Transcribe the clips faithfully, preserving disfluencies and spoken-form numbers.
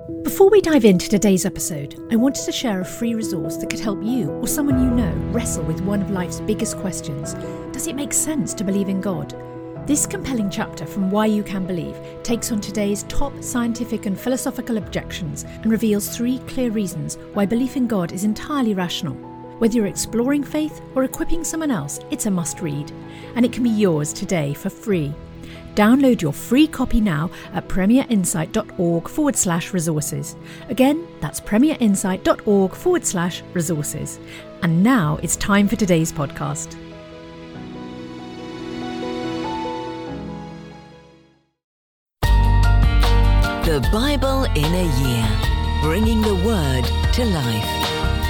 Before we dive into today's episode, I wanted to share a free resource that could help you or someone you know wrestle with one of life's biggest questions. Does it make sense to believe in God? This compelling chapter from Why You Can Believe takes on today's top scientific and philosophical objections and reveals three clear reasons why belief in God is entirely rational. Whether you're exploring faith or equipping someone else, it's a must-read, and it can be yours today for free. Download your free copy now at premierinsight.org forward slash resources. Again, that's premierinsight.org forward slash resources. And now it's time for today's podcast. The Bible in a Year, bringing the Word to life.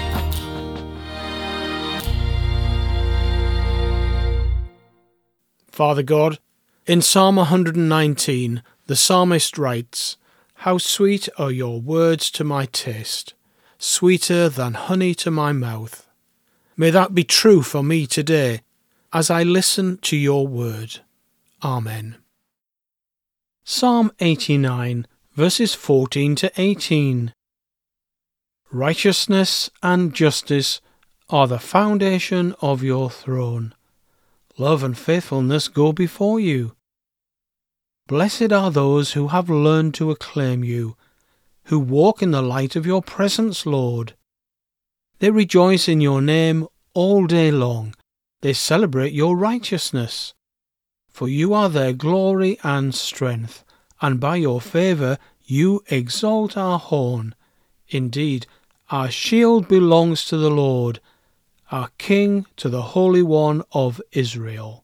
Father God, in Psalm one hundred nineteen, the psalmist writes, "How sweet are your words to my taste, sweeter than honey to my mouth." May that be true for me today as I listen to your word. Amen. Psalm eighty-nine, verses fourteen to eighteen. Righteousness and justice are the foundation of your throne. Love and faithfulness go before you. Blessed are those who have learned to acclaim you, who walk in the light of your presence, Lord. They rejoice in your name all day long. They celebrate your righteousness. For you are their glory and strength, and by your favour you exalt our horn. Indeed, our shield belongs to the Lord, our King to the Holy One of Israel.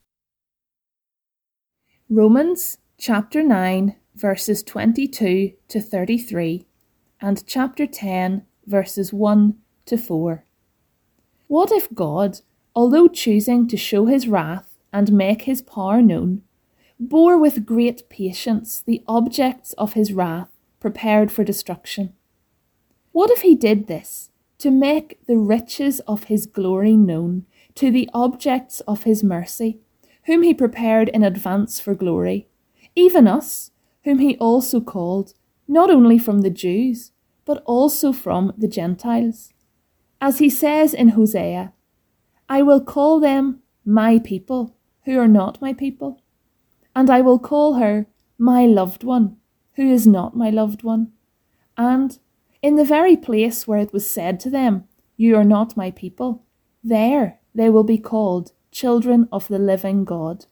Romans chapter nine, verses twenty-two to thirty-three, and chapter ten, verses one to four. What if God, although choosing to show his wrath and make his power known, bore with great patience the objects of his wrath prepared for destruction? What if he did this to make the riches of his glory known to the objects of his mercy, whom he prepared in advance for glory, even us, whom he also called, not only from the Jews, but also from the Gentiles? As he says in Hosea, "I will call them my people, who are not my people, and I will call her my loved one, who is not my loved one." And in the very place where it was said to them, "You are not my people," there they will be called children of the living God.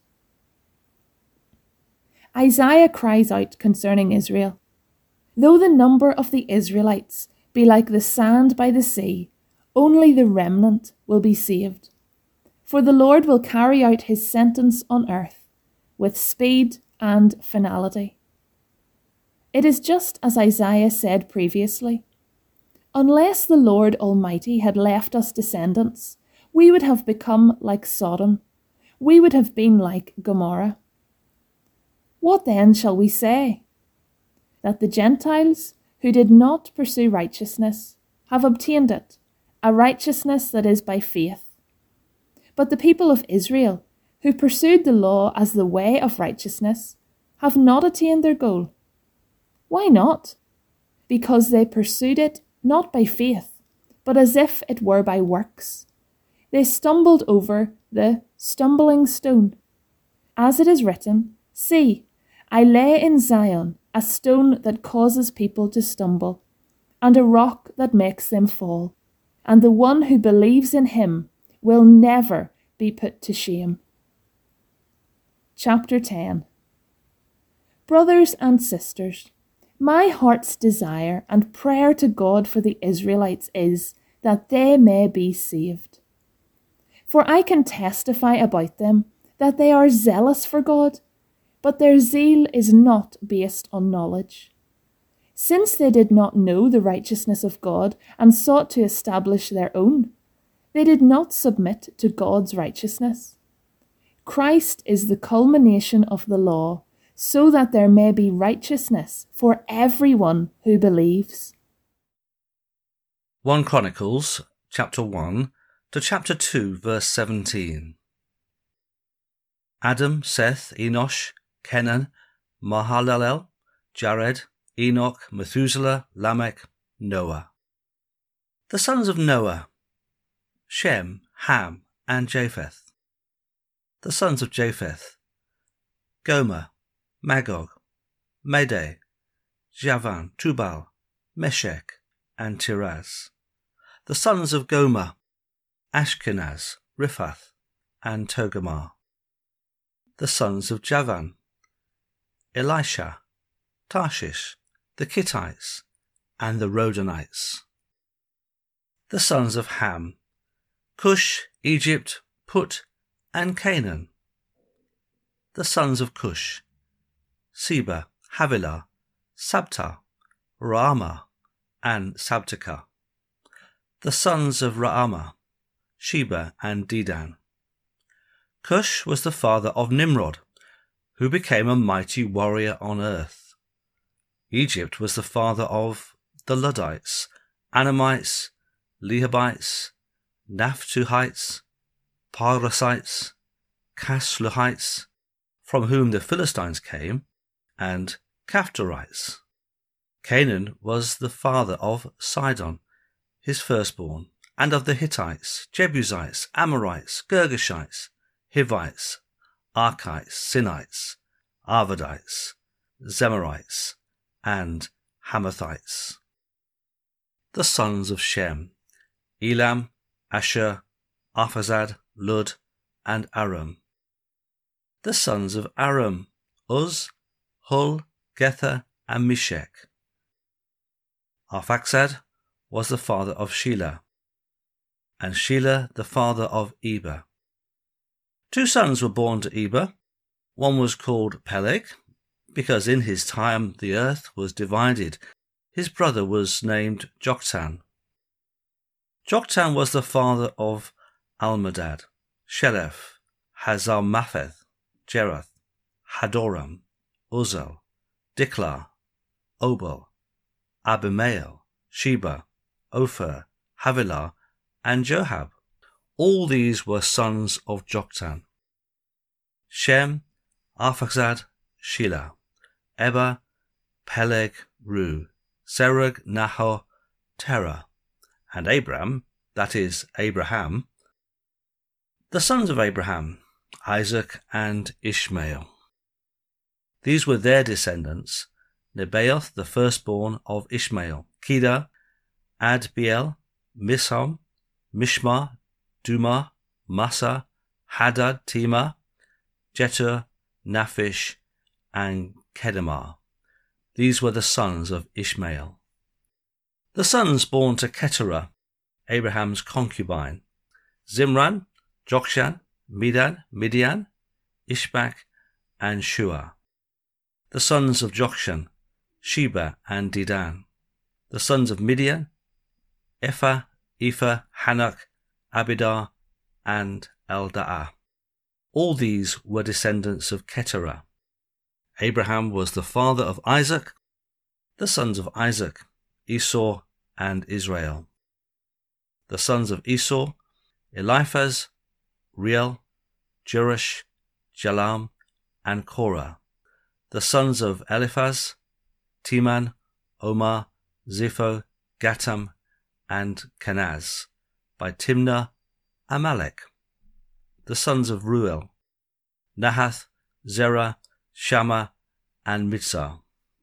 Isaiah cries out concerning Israel, "Though the number of the Israelites be like the sand by the sea, only the remnant will be saved. For the Lord will carry out his sentence on earth with speed and finality." It is just as Isaiah said previously. Unless the Lord Almighty had left us descendants, we would have become like Sodom. We would have been like Gomorrah. What then shall we say? That the Gentiles, who did not pursue righteousness, have obtained it, a righteousness that is by faith. But the people of Israel, who pursued the law as the way of righteousness, have not attained their goal. Why not? Because they pursued it not by faith, but as if it were by works. They stumbled over the stumbling stone. As it is written, "See, I lay in Zion a stone that causes people to stumble, and a rock that makes them fall, and the one who believes in him will never be put to shame." Chapter ten. Brothers and sisters, my heart's desire and prayer to God for the Israelites is that they may be saved. For I can testify about them that they are zealous for God, but their zeal is not based on knowledge. Since they did not know the righteousness of God and sought to establish their own, they did not submit to God's righteousness. Christ is the culmination of the law, so that there may be righteousness for everyone who believes. First Chronicles chapter one to chapter two, verse seventeen. Adam, Seth, Enosh, Kenan, Mahalalel, Jared, Enoch, Methuselah, Lamech, Noah. The sons of Noah: Shem, Ham, and Japheth. The sons of Japheth: Gomer, Magog, Madai, Javan, Tubal, Meshech, and Tiras. The sons of Gomer: Ashkenaz, Riphath, and Togarmah. The sons of Javan: Elisha, Tarshish, the Kittites, and the Rodanites. The sons of Ham: Cush, Egypt, Put, and Canaan. The sons of Cush: Seba, Havilah, Sabta, Raamah, and Sabteka. The sons of Raamah: Sheba and Dedan. Cush was the father of Nimrod, who became a mighty warrior on earth. Egypt was the father of the Luddites, Anamites, Lehabites, Naphtuhites, Parasites, Casluhites, from whom the Philistines came, and Caphtorites. Canaan was the father of Sidon, his firstborn, and of the Hittites, Jebusites, Amorites, Girgashites, Hivites, Archites, Sinites, Arvadites, Zemarites, and Hamathites. The sons of Shem: Elam, Asher, Arphazad, Lud, and Aram. The sons of Aram: Uz, Hul, Gether, and Meshech. Arphaxad was the father of Shelah, and Shelah the father of Eber. Two sons were born to Eber. One was called Peleg, because in his time the earth was divided. His brother was named Joktan. Joktan was the father of Almadad, Sheleph, Hazarmaveth, Jerath, Hadoram, Uzel, Diklah, Obal, Abimael, Sheba, Ophir, Havilah, and Joab. All these were sons of Joktan. Shem, Arphaxad, Shelah, Eber, Peleg, Ru, Serug, Nahor, Terah, and Abram, that is, Abraham. The sons of Abraham: Isaac and Ishmael. These were their descendants: Nebaioth, the firstborn of Ishmael, Kedar, Adbeel, Misham, Mishma, Dumah, Massa, Hadad, Tema, Jetur, Naphish, and Kedemah. These were the sons of Ishmael. The sons born to Keturah, Abraham's concubine: Zimran, Jokshan, Medan, Midian, Ishbak, and Shua. The sons of Jokshan: Sheba and Dedan. The sons of Midian: Ephah, Ephah, Hanok, Abidar, and Eldaah. All these were descendants of Keturah. Abraham was the father of Isaac. The sons of Isaac: Esau and Israel. The sons of Esau: Eliphaz, Reuel, Jerush, Jalam, and Korah. The sons of Eliphaz: Teman, Omar, Zipho, Gatam, and Kenaz, by Timnah, Amalek. The sons of Reuel: Nahath, Zerah, Shammah, and Mitzah.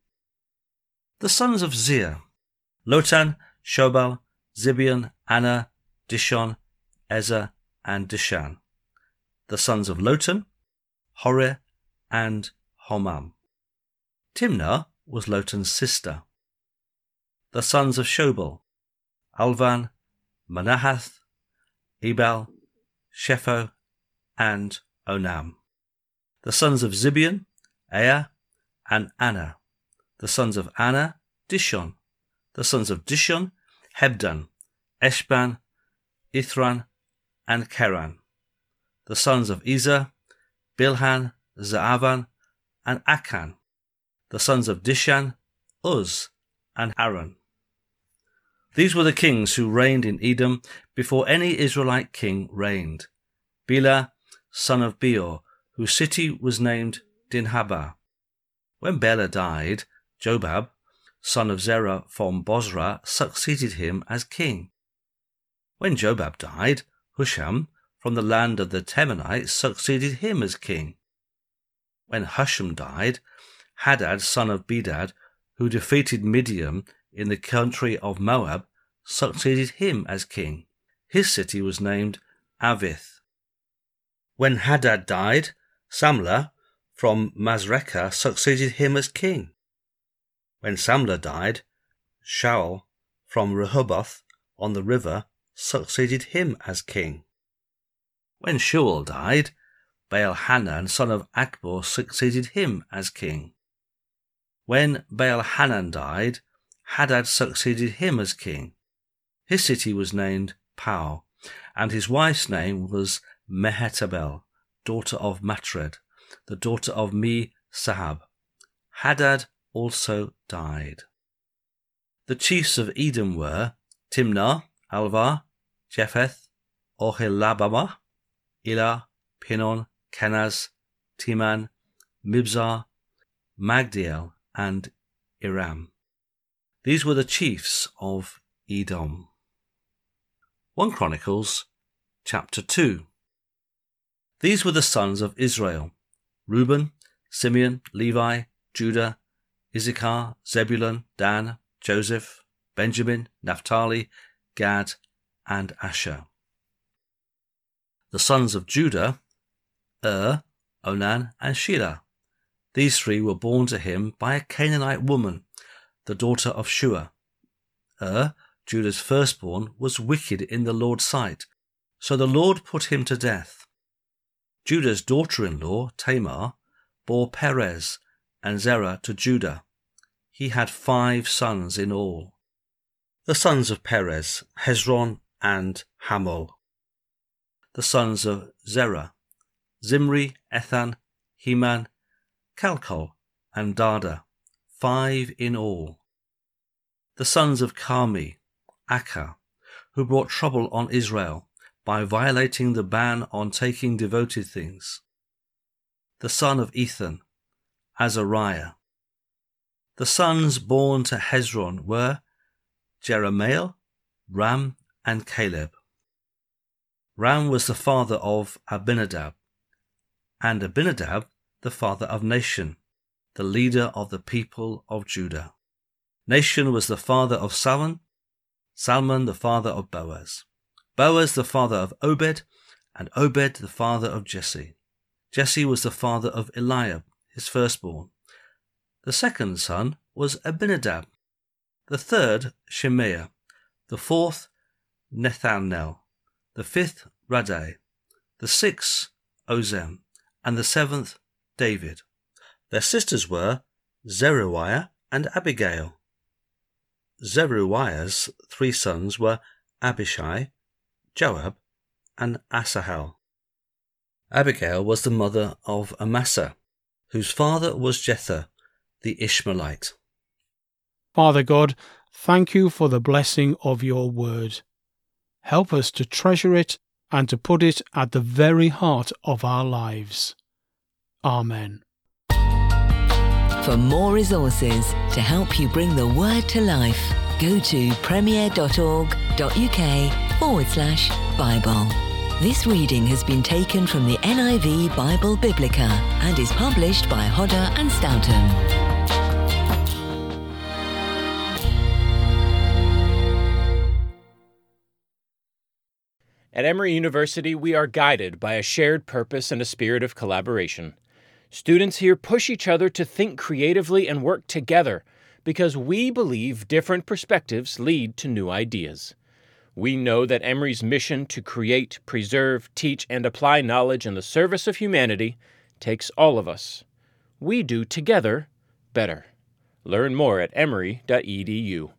The sons of Zir: Lotan, Shobal, Zibeon, Anna, Dishon, Ezer, and Dishan. The sons of Lotan: Horeh and Homam. Timnah was Lotan's sister. The sons of Shobal: Alvan, Manahath, Ebal, Shepho, and Onam. The sons of Zibeon: Ea and Anna. The sons of Anna: Dishon. The sons of Dishon: Hebdan, Eshban, Ithran, and Keran. The sons of Ezer: Bilhan, Zaavan, and Akan. The sons of Dishan: Uz and Haran. These were the kings who reigned in Edom before any Israelite king reigned. Bela, son of Beor, whose city was named Dinhabah. When Bela died, Jobab, son of Zerah from Bozrah, succeeded him as king. When Jobab died, Husham from the land of the Temanites succeeded him as king. When Husham died, Hadad, son of Bedad, who defeated Midian in the country of Moab, succeeded him as king. His city was named Avith. When Hadad died, Samlah from Masrekah succeeded him as king. When Samlah died, Shaul from Rehoboth on the river succeeded him as king. When Shaul died, Baal-Hanan, son of Akbor, succeeded him as king. When Baal-Hanan died, Hadad succeeded him as king. His city was named Pau, and his wife's name was Mehetabel, daughter of Matred, the daughter of Me-Sahab. Hadad also died. The chiefs of Edom were Timnah, Alvah, Jepheth, Oholibamah, Elah, Pinon, Kenaz, Teman, Mibzar, Magdiel, and Iram. These were the chiefs of Edom. First Chronicles chapter two. These were the sons of Israel: Reuben, Simeon, Levi, Judah, Issachar, Zebulun, Dan, Joseph, Benjamin, Naphtali, Gad, and Asher. The sons of Judah: Er, Onan, and Shelah. These three were born to him by a Canaanite woman, the daughter of Shua. Er, Judah's firstborn, was wicked in the Lord's sight, so the Lord put him to death. Judah's daughter-in-law, Tamar, bore Perez and Zerah to Judah. He had five sons in all. The sons of Perez: Hezron and Hamul. The sons of Zerah: Zimri, Ethan, Heman, Calcol, and Darda, five in all. The sons of Carmi: Achah, who brought trouble on Israel by violating the ban on taking devoted things. The son of Ethan: Azariah. The sons born to Hezron were Jerahmeel, Ram, and Caleb. Ram was the father of Abinadab, and Abinadab the father of Nahshon, the leader of the people of Judah. Nahshon was the father of Salmon, Salmon the father of Boaz, Boaz the father of Obed, and Obed the father of Jesse. Jesse was the father of Eliab, his firstborn. The second son was Abinadab, the third Shemaiah, the fourth Nethanel, the fifth Radai, the sixth Ozem, and the seventh David. Their sisters were Zeruiah and Abigail. Zeruiah's three sons were Abishai, Joab, and Asahel. Abigail was the mother of Amasa, whose father was Jether, the Ishmaelite. Father God, thank you for the blessing of your word. Help us to treasure it and to put it at the very heart of our lives. Amen. For more resources to help you bring the word to life, go to premier.org.uk forward slash Bible. This reading has been taken from the N I V Bible Biblica and is published by Hodder and Stoughton. At Emory University, we are guided by a shared purpose and a spirit of collaboration. Students here push each other to think creatively and work together because we believe different perspectives lead to new ideas. We know that Emory's mission to create, preserve, teach, and apply knowledge in the service of humanity takes all of us. We do together better. Learn more at emory dot e d u.